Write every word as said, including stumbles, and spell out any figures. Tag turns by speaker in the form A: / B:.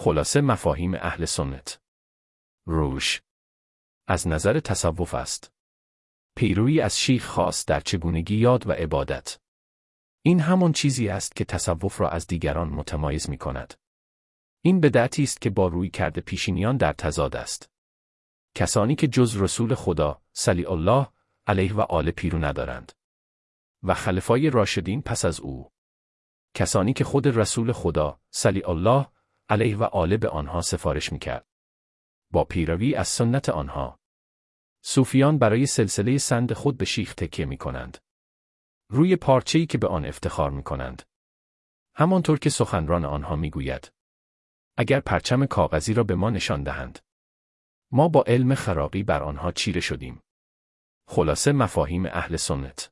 A: خلاصه مفاهیم اهل سنت. روش از نظر تصوف است. پیروی از شیخ خاص در چگونگی یاد و عبادت. این همان چیزی است که تصوف را از دیگران متمایز می کند. این بدعتی است که با رویکرد پیشینیان در تضاد است. کسانی که جز رسول خدا صلی الله علیه و آله پیرو ندارند و خلفای راشدین پس از او، کسانی که خود رسول خدا صلی الله علیه و آله به آنها سفارش می‌کرد، با پیروی از سنت آنها، صوفیان برای سلسله سند خود به شیخ تکیه می‌کنند، روی پارچه‌ای که به آن افتخار می‌کنند. همانطور که سخنران آنها می‌گوید، اگر پرچم کاغذی را به ما نشان دهند، ما با علم خراقی بر آنها چیره شدیم. خلاصه مفاهیم اهل سنت.